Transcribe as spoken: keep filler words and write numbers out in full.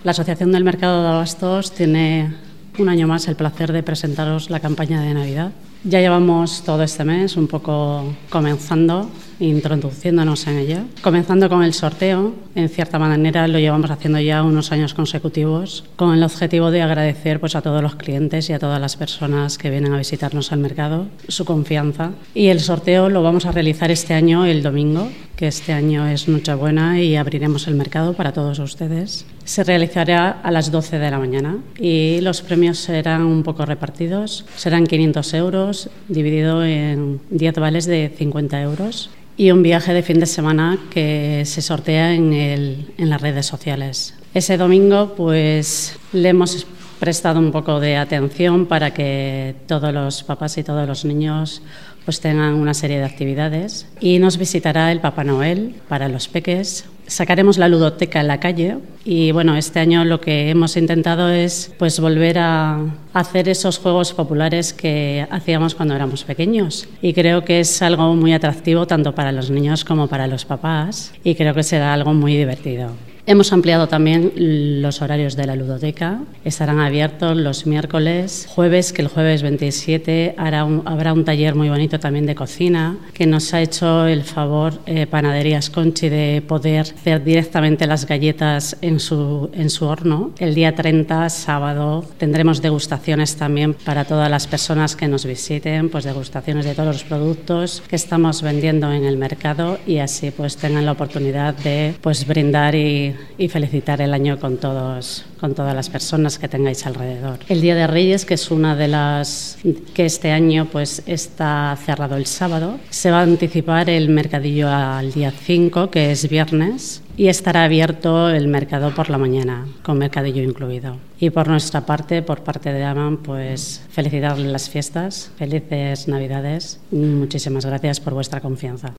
La Asociación del Mercado de Abastos tiene un año más el placer de presentaros la campaña de Navidad. Ya llevamos todo este mes un poco comenzando, introduciéndonos en ella. Comenzando con el sorteo, en cierta manera lo llevamos haciendo ya unos años consecutivos, con el objetivo de agradecer pues, a todos los clientes y a todas las personas que vienen a visitarnos al mercado su confianza. Y el sorteo lo vamos a realizar este año el domingo, que este año es Nochebuena y abriremos el mercado para todos ustedes. Se realizará a las doce de la mañana y los premios serán un poco repartidos. Serán quinientos euros dividido en diez vales de cincuenta euros y un viaje de fin de semana que se sortea en, el, en las redes sociales. Ese domingo pues le hemos prestado un poco de atención para que todos los papás y todos los niños pues tengan una serie de actividades y nos visitará el Papá Noel para los peques. Sacaremos la ludoteca en la calle y bueno, este año lo que hemos intentado es pues volver a hacer esos juegos populares que hacíamos cuando éramos pequeños y creo que es algo muy atractivo tanto para los niños como para los papás y creo que será algo muy divertido. Hemos ampliado también los horarios de la ludoteca. Estarán abiertos los miércoles, jueves, que el jueves veintisiete hará un, habrá un taller muy bonito también de cocina, que nos ha hecho el favor eh, Panaderías Conchi de poder hacer directamente las galletas en su, en su horno. El día treinta, sábado, tendremos degustaciones también para todas las personas que nos visiten, pues degustaciones de todos los productos que estamos vendiendo en el mercado y así pues tengan la oportunidad de pues brindar y y felicitar el año con todos, con todas las personas que tengáis alrededor. El Día de Reyes, que es una de las que este año pues está cerrado el sábado, se va a anticipar el mercadillo al día cinco, que es viernes, y estará abierto el mercado por la mañana, con mercadillo incluido. Y por nuestra parte, por parte de Aman, pues felicitarles las fiestas, felices Navidades, muchísimas gracias por vuestra confianza.